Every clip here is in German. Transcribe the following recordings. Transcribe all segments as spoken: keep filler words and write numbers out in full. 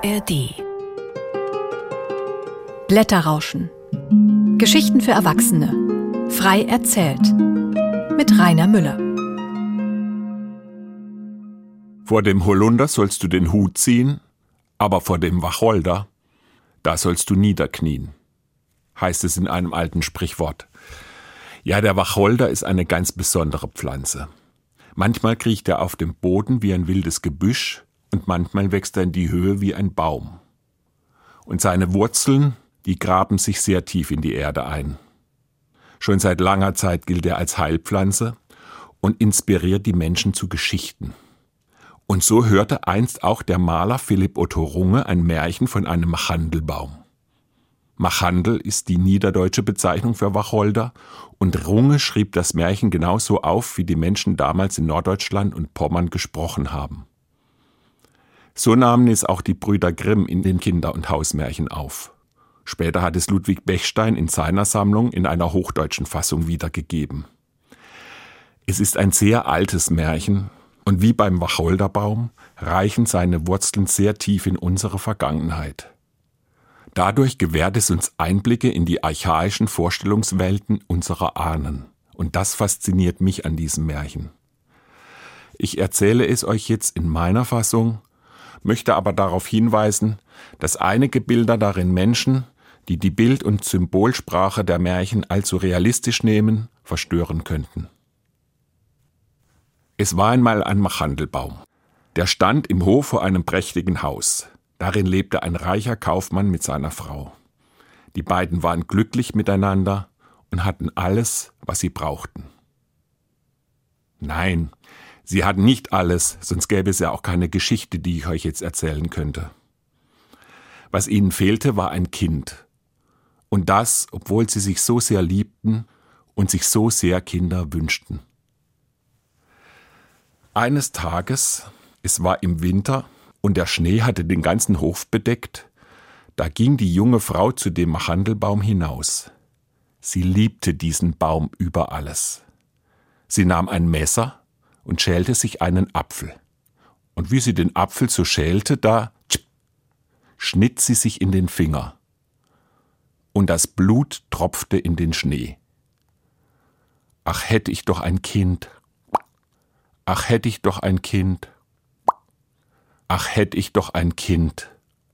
R D. Blätterrauschen. Geschichten für Erwachsene. Frei erzählt. Mit Rainer Müller. Vor dem Holunder sollst du den Hut ziehen, aber vor dem Wacholder, da sollst du niederknien, heißt es in einem alten Sprichwort. Ja, der Wacholder ist eine ganz besondere Pflanze. Manchmal kriecht er auf dem Boden wie ein wildes Gebüsch und manchmal wächst er in die Höhe wie ein Baum. Und seine Wurzeln, die graben sich sehr tief in die Erde ein. Schon seit langer Zeit gilt er als Heilpflanze und inspiriert die Menschen zu Geschichten. Und so hörte einst auch der Maler Philipp Otto Runge ein Märchen von einem Machandelbaum. Machandel ist die niederdeutsche Bezeichnung für Wacholder und Runge schrieb das Märchen genauso auf, wie die Menschen damals in Norddeutschland und Pommern gesprochen haben. So nahmen es auch die Brüder Grimm in den Kinder- und Hausmärchen auf. Später hat es Ludwig Bechstein in seiner Sammlung in einer hochdeutschen Fassung wiedergegeben. Es ist ein sehr altes Märchen und wie beim Wacholderbaum reichen seine Wurzeln sehr tief in unsere Vergangenheit. Dadurch gewährt es uns Einblicke in die archaischen Vorstellungswelten unserer Ahnen. Und das fasziniert mich an diesem Märchen. Ich erzähle es euch jetzt in meiner Fassung, möchte aber darauf hinweisen, dass einige Bilder darin Menschen, die die Bild- und Symbolsprache der Märchen allzu realistisch nehmen, verstören könnten. Es war einmal ein Machandelbaum. Der stand im Hof vor einem prächtigen Haus. Darin lebte ein reicher Kaufmann mit seiner Frau. Die beiden waren glücklich miteinander und hatten alles, was sie brauchten. Nein, sie hatten nicht alles, sonst gäbe es ja auch keine Geschichte, die ich euch jetzt erzählen könnte. Was ihnen fehlte, war ein Kind. Und das, obwohl sie sich so sehr liebten und sich so sehr Kinder wünschten. Eines Tages, es war im Winter, und der Schnee hatte den ganzen Hof bedeckt, da ging die junge Frau zu dem Machandelbaum hinaus. Sie liebte diesen Baum über alles. Sie nahm ein Messer und schälte sich einen Apfel. Und wie sie den Apfel so schälte, da tsch, schnitt sie sich in den Finger. Und das Blut tropfte in den Schnee. Ach, hätte ich doch ein Kind. Ach, hätte ich doch ein Kind. Ach, hätte ich doch ein Kind.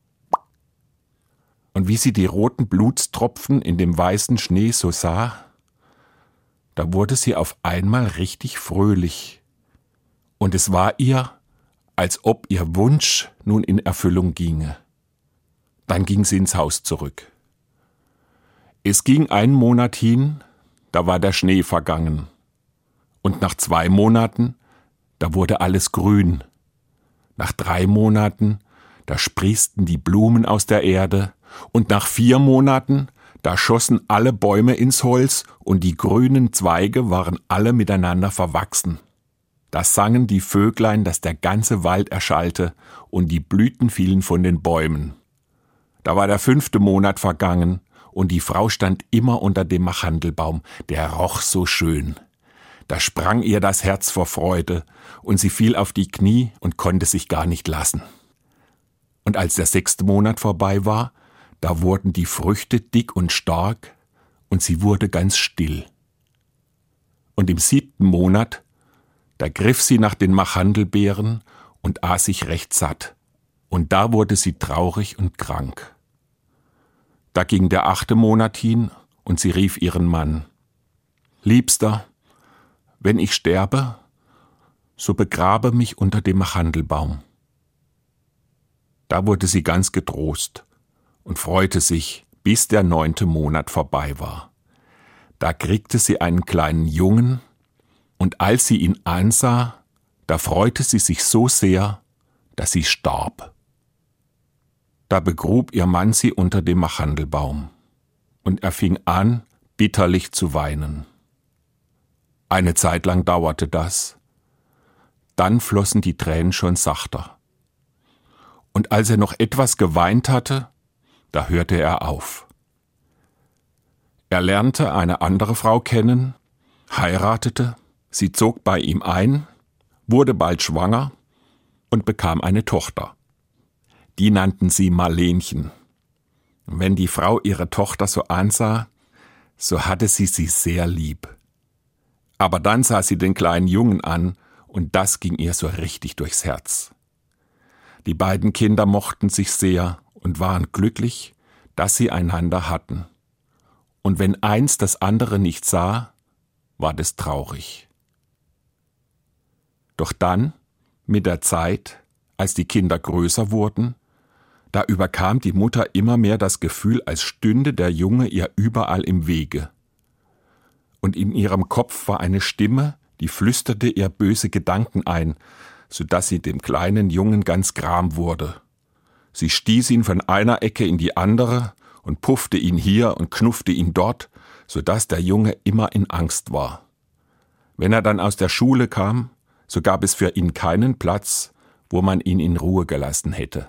Und wie sie die roten Blutstropfen in dem weißen Schnee so sah, da wurde sie auf einmal richtig fröhlich. Und es war ihr, als ob ihr Wunsch nun in Erfüllung ginge. Dann ging sie ins Haus zurück. Es ging ein Monat hin, da war der Schnee vergangen. Und nach zwei Monaten, da wurde alles grün. Nach drei Monaten, da sprießten die Blumen aus der Erde und nach vier Monaten, da schossen alle Bäume ins Holz und die grünen Zweige waren alle miteinander verwachsen. Da sangen die Vöglein, dass der ganze Wald erschallte und die Blüten fielen von den Bäumen. Da war der fünfte Monat vergangen und die Frau stand immer unter dem Machandelbaum, der roch so schön. Da sprang ihr das Herz vor Freude und sie fiel auf die Knie und konnte sich gar nicht lassen. Und als der sechste Monat vorbei war, da wurden die Früchte dick und stark und sie wurde ganz still. Und im siebten Monat, da griff sie nach den Machandelbeeren und aß sich recht satt. Und da wurde sie traurig und krank. Da ging der achte Monat hin und sie rief ihren Mann: Liebster, wenn ich sterbe, so begrabe mich unter dem Machandelbaum. Da wurde sie ganz getrost und freute sich, bis der neunte Monat vorbei war. Da kriegte sie einen kleinen Jungen, und als sie ihn ansah, da freute sie sich so sehr, dass sie starb. Da begrub ihr Mann sie unter dem Machandelbaum, und er fing an, bitterlich zu weinen. Eine Zeit lang dauerte das. Dann flossen die Tränen schon sachter. Und als er noch etwas geweint hatte, da hörte er auf. Er lernte eine andere Frau kennen, heiratete, sie zog bei ihm ein, wurde bald schwanger und bekam eine Tochter. Die nannten sie Marlenchen. Wenn die Frau ihre Tochter so ansah, so hatte sie sie sehr lieb. Aber dann sah sie den kleinen Jungen an, und das ging ihr so richtig durchs Herz. Die beiden Kinder mochten sich sehr und waren glücklich, dass sie einander hatten. Und wenn eins das andere nicht sah, war das traurig. Doch dann, mit der Zeit, als die Kinder größer wurden, da überkam die Mutter immer mehr das Gefühl, als stünde der Junge ihr überall im Wege. Und in ihrem Kopf war eine Stimme, die flüsterte ihr böse Gedanken ein, so dass sie dem kleinen Jungen ganz gram wurde. Sie stieß ihn von einer Ecke in die andere und puffte ihn hier und knuffte ihn dort, so dass der Junge immer in Angst war. Wenn er dann aus der Schule kam, so gab es für ihn keinen Platz, wo man ihn in Ruhe gelassen hätte.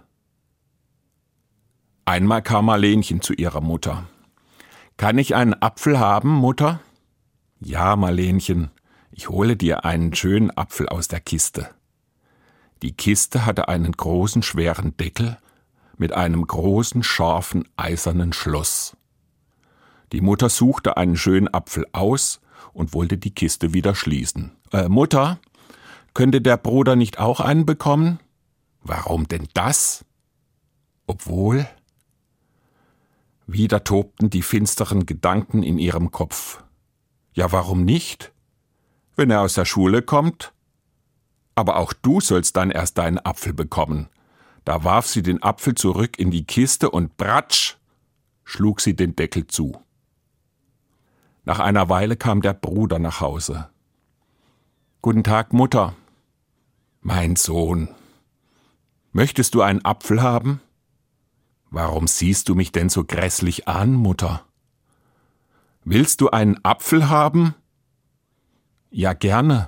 Einmal kam Marlenchen zu ihrer Mutter. »Kann ich einen Apfel haben, Mutter?« »Ja, Marlenchen, ich hole dir einen schönen Apfel aus der Kiste.« Die Kiste hatte einen großen, schweren Deckel mit einem großen, scharfen, eisernen Schloss. Die Mutter suchte einen schönen Apfel aus und wollte die Kiste wieder schließen. Äh, »Mutter, könnte der Bruder nicht auch einen bekommen?« »Warum denn das?« Obwohl... Wieder tobten die finsteren Gedanken in ihrem Kopf. »Ja, warum nicht? Wenn er aus der Schule kommt? Aber auch du sollst dann erst deinen Apfel bekommen.« Da warf sie den Apfel zurück in die Kiste und bratsch, schlug sie den Deckel zu. Nach einer Weile kam der Bruder nach Hause. »Guten Tag, Mutter.« »Mein Sohn, möchtest du einen Apfel haben?« »Warum siehst du mich denn so grässlich an, Mutter?« »Willst du einen Apfel haben?« »Ja, gerne.«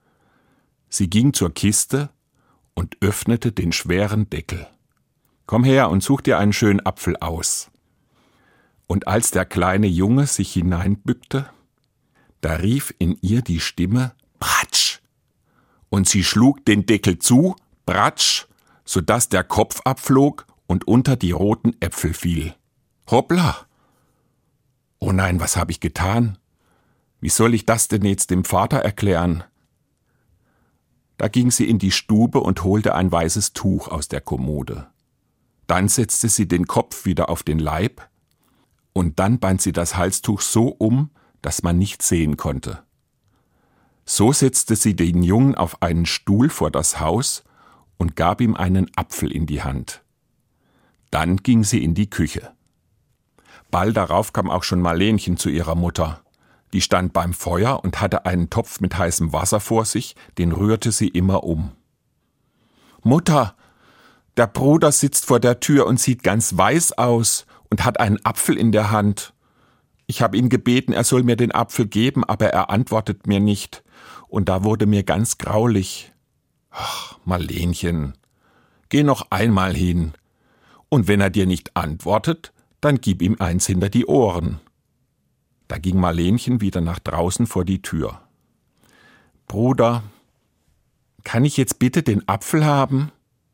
Sie ging zur Kiste und öffnete den schweren Deckel. »Komm her und such dir einen schönen Apfel aus.« Und als der kleine Junge sich hineinbückte, da rief in ihr die Stimme »Bratsch!« Und sie schlug den Deckel zu, bratsch, so dass der Kopf abflog und unter die roten Äpfel fiel. »Hoppla! Oh nein, was habe ich getan? Wie soll ich das denn jetzt dem Vater erklären?« Da ging sie in die Stube und holte ein weißes Tuch aus der Kommode. Dann setzte sie den Kopf wieder auf den Leib und dann band sie das Halstuch so um, dass man nichts sehen konnte. So setzte sie den Jungen auf einen Stuhl vor das Haus und gab ihm einen Apfel in die Hand. Dann ging sie in die Küche. Bald darauf kam auch schon Marlenchen zu ihrer Mutter. Die stand beim Feuer und hatte einen Topf mit heißem Wasser vor sich, den rührte sie immer um. »Mutter, der Bruder sitzt vor der Tür und sieht ganz weiß aus und hat einen Apfel in der Hand. Ich habe ihn gebeten, er soll mir den Apfel geben, aber er antwortet mir nicht. Und da wurde mir ganz graulich. Ach, Marlenchen, geh noch einmal hin. Und wenn er dir nicht antwortet, dann gib ihm eins hinter die Ohren.« Da ging Marlenchen wieder nach draußen vor die Tür. »Bruder, kann ich jetzt bitte den Apfel haben?«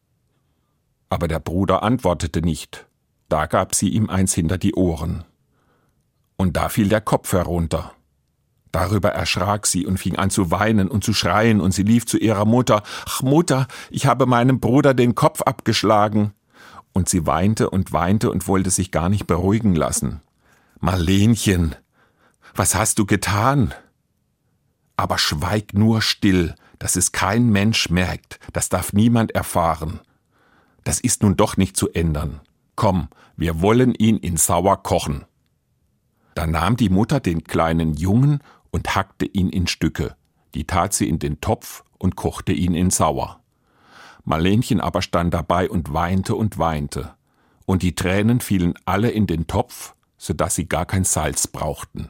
Aber der Bruder antwortete nicht. Da gab sie ihm eins hinter die Ohren. Und da fiel der Kopf herunter. Darüber erschrak sie und fing an zu weinen und zu schreien, und sie lief zu ihrer Mutter. »Ach, Mutter, ich habe meinem Bruder den Kopf abgeschlagen.« Und sie weinte und weinte und wollte sich gar nicht beruhigen lassen. »Marlenchen, was hast du getan?« »Aber schweig nur still, dass es kein Mensch merkt, das darf niemand erfahren. Das ist nun doch nicht zu ändern. Komm, wir wollen ihn in sauer kochen.« Da nahm die Mutter den kleinen Jungen und hackte ihn in Stücke. Die tat sie in den Topf und kochte ihn in sauer. Marlenchen aber stand dabei und weinte und weinte. Und die Tränen fielen alle in den Topf, so dass sie gar kein Salz brauchten.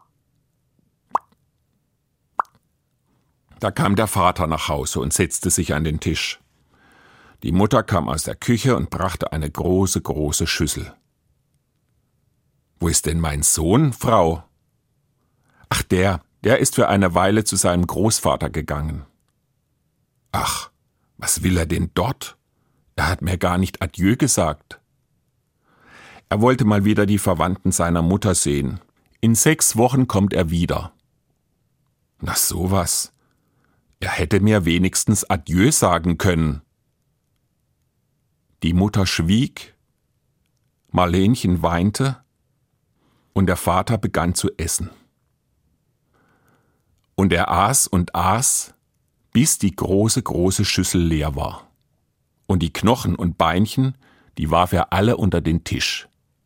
Da kam der Vater nach Hause und setzte sich an den Tisch. Die Mutter kam aus der Küche und brachte eine große, große Schüssel. »Wo ist denn mein Sohn, Frau?« »Ach, der, der ist für eine Weile zu seinem Großvater gegangen.« »Ach, was will er denn dort? Er hat mir gar nicht Adieu gesagt. Er wollte mal wieder die Verwandten seiner Mutter sehen. In sechs Wochen kommt er wieder. Na sowas. Er hätte mir wenigstens Adieu sagen können. Die Mutter schwieg, Marlenchen weinte und der Vater begann zu essen. Und er aß und aß, bis die große, große Schüssel leer war. Und die Knochen und Beinchen, die warf er alle unter den Tisch.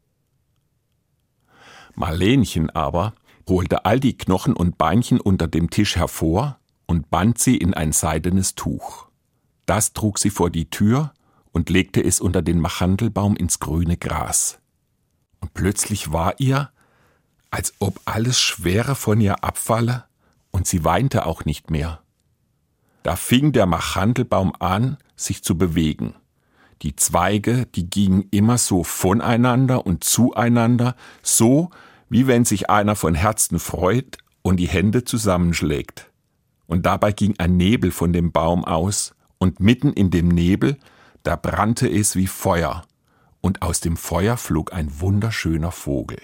Marlenchen aber holte all die Knochen und Beinchen unter dem Tisch hervor und band sie in ein seidenes Tuch. Das trug sie vor die Tür und legte es unter den Machandelbaum ins grüne Gras. Und plötzlich war ihr, als ob alles Schwere von ihr abfalle, und sie weinte auch nicht mehr. Da fing der Machandelbaum an, sich zu bewegen. Die Zweige, die gingen immer so voneinander und zueinander, so wie wenn sich einer von Herzen freut und die Hände zusammenschlägt. Und dabei ging ein Nebel von dem Baum aus, und mitten in dem Nebel, da brannte es wie Feuer, und aus dem Feuer flog ein wunderschöner Vogel.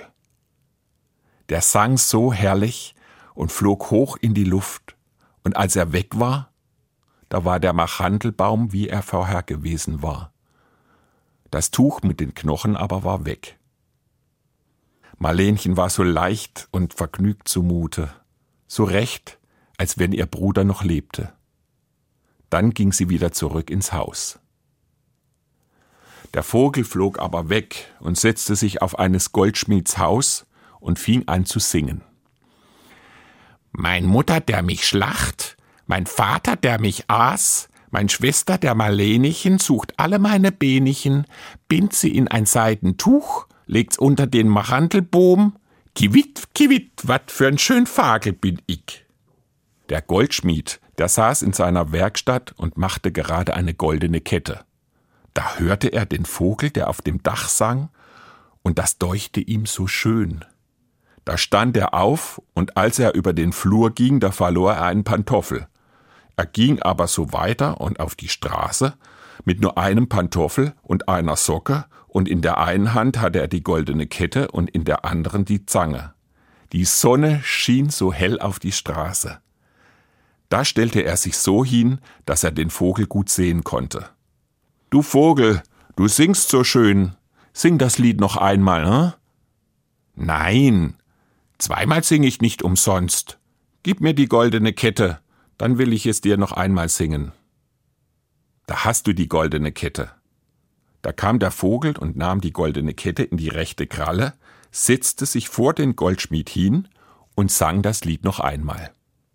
Der sang so herrlich und flog hoch in die Luft, und als er weg war, da war der Machandelbaum, wie er vorher gewesen war. Das Tuch mit den Knochen aber war weg. Marlenchen war so leicht und vergnügt zumute, so recht, als wenn ihr Bruder noch lebte. Dann ging sie wieder zurück ins Haus. Der Vogel flog aber weg und setzte sich auf eines Goldschmieds Haus und fing an zu singen. Mein Mutter, der mich schlacht, mein Vater, der mich aß, mein Schwester, der Marlenchen, sucht alle meine Benichen, bindt sie in ein Seidentuch, legt's unter den Machandelboom, kiwitt, kiwitt, wat für ein schön Vogel bin ich. Der Goldschmied, der saß in seiner Werkstatt und machte gerade eine goldene Kette. Da hörte er den Vogel, der auf dem Dach sang, und das deuchte ihm so schön. Da stand er auf, und als er über den Flur ging, da verlor er einen Pantoffel. Er ging aber so weiter und auf die Straße mit nur einem Pantoffel und einer Socke, und in der einen Hand hatte er die goldene Kette und in der anderen die Zange. Die Sonne schien so hell auf die Straße. Da stellte er sich so hin, dass er den Vogel gut sehen konnte. »Du Vogel, du singst so schön. Sing das Lied noch einmal, hm?« »Nein, zweimal sing ich nicht umsonst. Gib mir die goldene Kette, dann will ich es dir noch einmal singen.« »Da hast du die goldene Kette.« Da kam der Vogel und nahm die goldene Kette in die rechte Kralle, setzte sich vor den Goldschmied hin und sang das Lied noch einmal.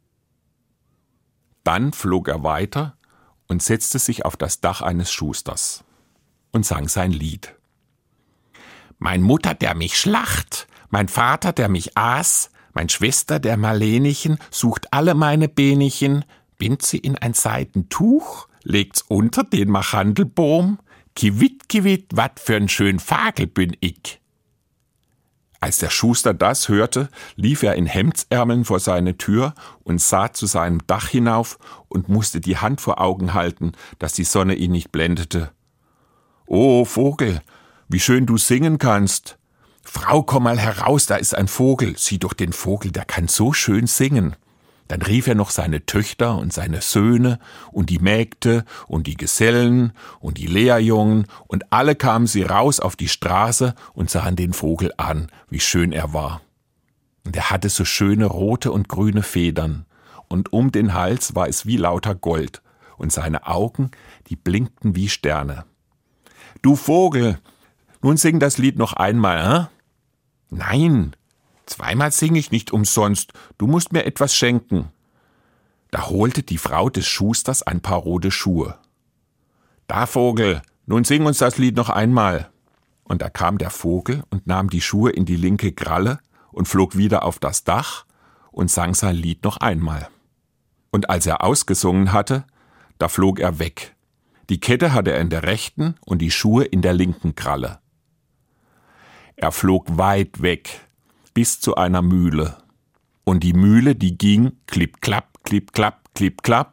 Dann flog er weiter und setzte sich auf das Dach eines Schusters und sang sein Lied. Mein Mutter, der mich schlacht, mein Vater, der mich aß, mein Schwester, der Marlenchen, sucht alle meine Benichen, bindt sie in ein Seidentuch, legt's unter den Machandelboom, kiwitt, kiwitt, wat für ein schön Vogel bin ich. Als der Schuster das hörte, lief er in Hemdsärmeln vor seine Tür und sah zu seinem Dach hinauf und musste die Hand vor Augen halten, dass die Sonne ihn nicht blendete. »Oh, Vogel, wie schön du singen kannst! Frau, komm mal heraus, da ist ein Vogel. Sieh doch den Vogel, der kann so schön singen.« Dann rief er noch seine Töchter und seine Söhne und die Mägde und die Gesellen und die Lehrjungen, und alle kamen sie raus auf die Straße und sahen den Vogel an, wie schön er war. Und er hatte so schöne rote und grüne Federn, und um den Hals war es wie lauter Gold, und seine Augen, die blinkten wie Sterne. »Du Vogel, nun sing das Lied noch einmal, hä?« »Nein, zweimal sing ich nicht umsonst, du musst mir etwas schenken.« Da holte die Frau des Schusters ein paar rote Schuhe. »Da, Vogel, nun sing uns das Lied noch einmal.« Und da kam der Vogel und nahm die Schuhe in die linke Kralle und flog wieder auf das Dach und sang sein Lied noch einmal. Und als er ausgesungen hatte, da flog er weg. Die Kette hatte er in der rechten und die Schuhe in der linken Kralle. Er flog weit weg, bis zu einer Mühle. Und die Mühle, die ging klipp, klapp, klipp, klapp, klipp, klapp.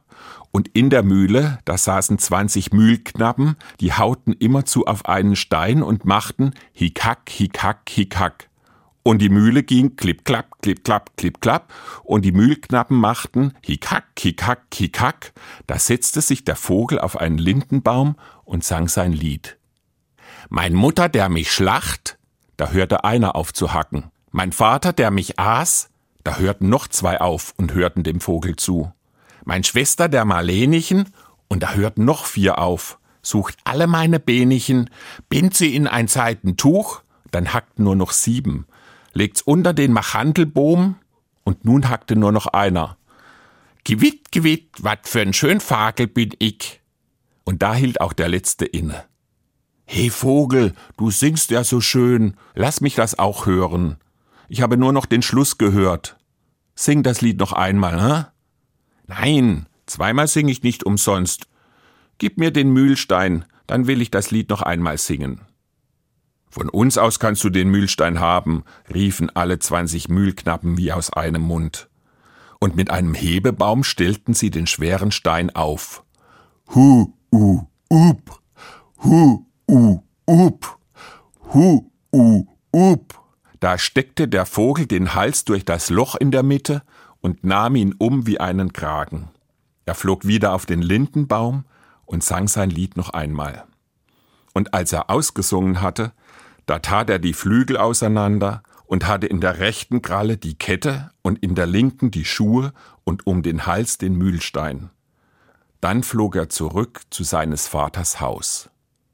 Und in der Mühle, da saßen zwanzig Mühlknappen, die hauten immerzu auf einen Stein und machten Hickhack, Hickhack, Hickhack. Und die Mühle ging klipp-klapp, klipp-klapp, klipp-klapp, und die Mühlknappen machten Hickhack, Hickhack, Hickhack. Da setzte sich der Vogel auf einen Lindenbaum und sang sein Lied. Mein Mutter, der mich schlacht, da hörte einer auf zu hacken. Mein Vater, der mich aß, da hörten noch zwei auf und hörten dem Vogel zu. Mein Schwester, der Marlenichen, und da hörten noch vier auf. Sucht alle meine Benichen, bind sie in ein Seidentuch, dann hackten nur noch sieben. Legt's unter den Machandelboom, und nun hackte nur noch einer. Gewitt, gewitt, wat für ein schön Vogel bin ich. Und da hielt auch der Letzte inne. He Vogel, du singst ja so schön, lass mich das auch hören. Ich habe nur noch den Schluss gehört. Sing das Lied noch einmal, hä? Nein, zweimal sing ich nicht umsonst. Gib mir den Mühlstein, dann will ich das Lied noch einmal singen. Von uns aus kannst du den Mühlstein haben, riefen alle zwanzig Mühlknappen wie aus einem Mund. Und mit einem Hebebaum stellten sie den schweren Stein auf. Hu, u, up, hu, u, up, hu, u, up. Da steckte der Vogel den Hals durch das Loch in der Mitte und nahm ihn um wie einen Kragen. Er flog wieder auf den Lindenbaum und sang sein Lied noch einmal. Und als er ausgesungen hatte, da tat er die Flügel auseinander und hatte in der rechten Kralle die Kette und in der linken die Schuhe und um den Hals den Mühlstein. Dann flog er zurück zu seines Vaters Haus.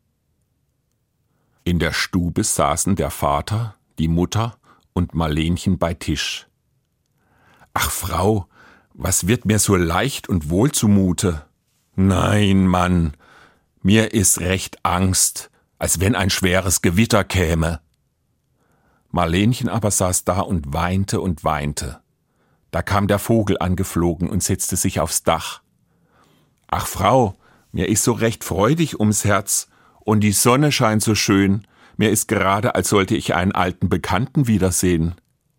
In der Stube saßen der Vater, die Mutter und Marlenchen bei Tisch. »Ach, Frau, was wird mir so leicht und wohl zumute? Nein, Mann, mir ist recht Angst, als wenn ein schweres Gewitter käme.« Marlenchen aber saß da und weinte und weinte. Da kam der Vogel angeflogen und setzte sich aufs Dach. »Ach, Frau, mir ist so recht freudig ums Herz und die Sonne scheint so schön. Mir ist gerade, als sollte ich einen alten Bekannten wiedersehen.«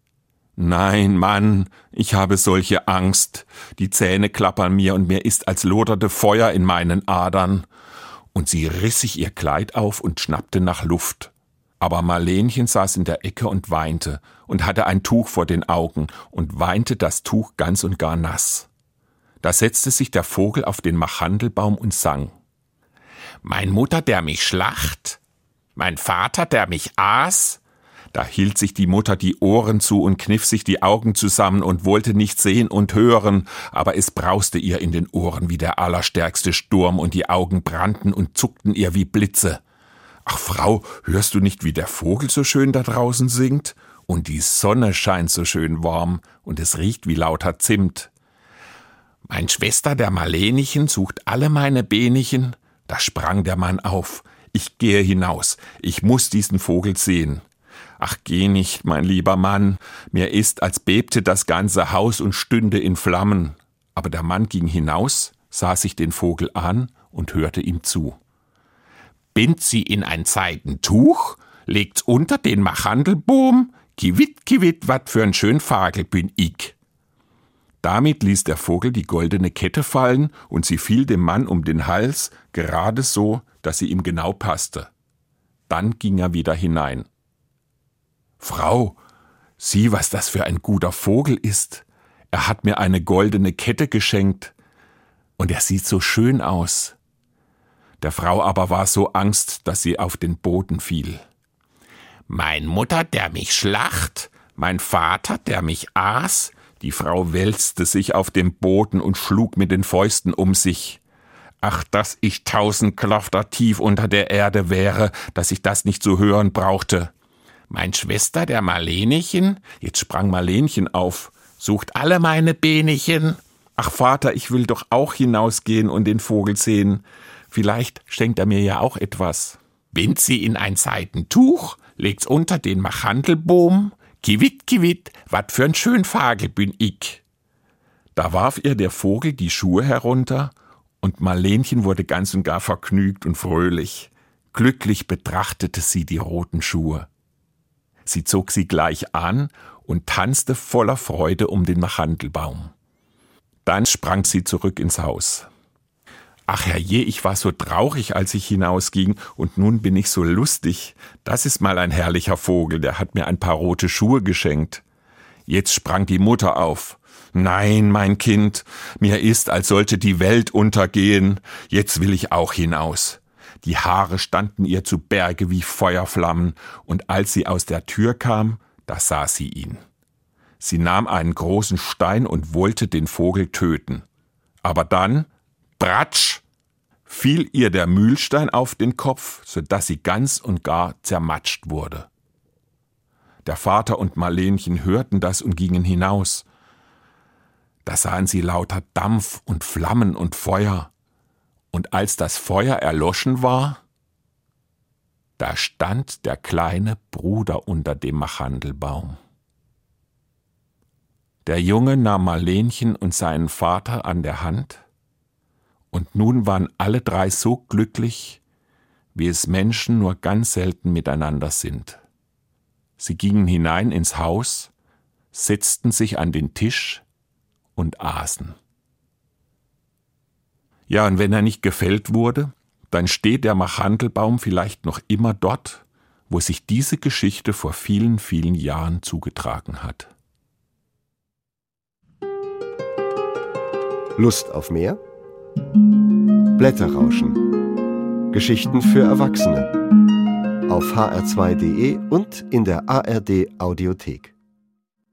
»Nein, Mann, ich habe solche Angst. Die Zähne klappern mir und mir ist, als loderte Feuer in meinen Adern.« Und sie riss sich ihr Kleid auf und schnappte nach Luft. Aber Marlenchen saß in der Ecke und weinte und hatte ein Tuch vor den Augen und weinte das Tuch ganz und gar nass. Da setzte sich der Vogel auf den Machandelbaum und sang. Mein Mutter, der mich schlacht, mein Vater, der mich aß. Da hielt sich die Mutter die Ohren zu und kniff sich die Augen zusammen und wollte nicht sehen und hören, aber es brauste ihr in den Ohren wie der allerstärkste Sturm und die Augen brannten und zuckten ihr wie Blitze. »Ach, Frau, hörst du nicht, wie der Vogel so schön da draußen singt? Und die Sonne scheint so schön warm und es riecht wie lauter Zimt. Mein Schwester, der Marlenichen, sucht alle meine Benichen.« Da sprang der Mann auf. »Ich gehe hinaus, ich muß diesen Vogel sehen.« »Ach, geh nicht, mein lieber Mann, mir ist, als bebte das ganze Haus und stünde in Flammen.« Aber der Mann ging hinaus, sah sich den Vogel an und hörte ihm zu. »Bind sie in ein Seidentuch, legt's unter den Machandelboom, kiwitt, kiwitt, wat für ein schön Vogel bin ich.« Damit ließ der Vogel die goldene Kette fallen und sie fiel dem Mann um den Hals, gerade so, dass sie ihm genau passte. Dann ging er wieder hinein. »Frau, sieh, was das für ein guter Vogel ist. Er hat mir eine goldene Kette geschenkt. Und er sieht so schön aus.« Der Frau aber war so Angst, dass sie auf den Boden fiel. »Mein Mutter, der mich schlacht, mein Vater, der mich aß.« Die Frau wälzte sich auf dem Boden und schlug mit den Fäusten um sich. »Ach, dass ich tausend Klafter tief unter der Erde wäre, dass ich das nicht zu hören brauchte. Mein Schwester, der Marlenichen,« jetzt sprang Marlenchen auf, »sucht alle meine Benichen. Ach, Vater, ich will doch auch hinausgehen und den Vogel sehen. Vielleicht schenkt er mir ja auch etwas. Bind sie in ein Seidentuch, legt's unter den Machandelboom. Kiwitt, kiwitt, wat für ein schön Vogel bin ich.« Da warf ihr der Vogel die Schuhe herunter und Marlenchen wurde ganz und gar vergnügt und fröhlich. Glücklich betrachtete sie die roten Schuhe. Sie zog sie gleich an und tanzte voller Freude um den Machandelbaum. Dann sprang sie zurück ins Haus. Ach herrje, ich war so traurig, als ich hinausging, und nun bin ich so lustig. Das ist mal ein herrlicher Vogel, der hat mir ein paar rote Schuhe geschenkt. Jetzt sprang die Mutter auf. Nein, mein Kind, mir ist, als sollte die Welt untergehen. Jetzt will ich auch hinaus. Die Haare standen ihr zu Berge wie Feuerflammen, und als sie aus der Tür kam, da sah sie ihn. Sie nahm einen großen Stein und wollte den Vogel töten. Aber dann, Bratsch, fiel ihr der Mühlstein auf den Kopf, so dass sie ganz und gar zermatscht wurde. Der Vater und Marlenchen hörten das und gingen hinaus. Da sahen sie lauter Dampf und Flammen und Feuer. Und als das Feuer erloschen war, da stand der kleine Bruder unter dem Machandelbaum. Der Junge nahm Marlenchen und seinen Vater an der Hand, und nun waren alle drei so glücklich, wie es Menschen nur ganz selten miteinander sind. Sie gingen hinein ins Haus, setzten sich an den Tisch und aßen. Ja, und wenn er nicht gefällt wurde, dann steht der Machandelbaum vielleicht noch immer dort, wo sich diese Geschichte vor vielen, vielen Jahren zugetragen hat. Lust auf mehr? Blätterrauschen. Geschichten für Erwachsene. Auf h r zwei punkt d e und in der A R D Audiothek.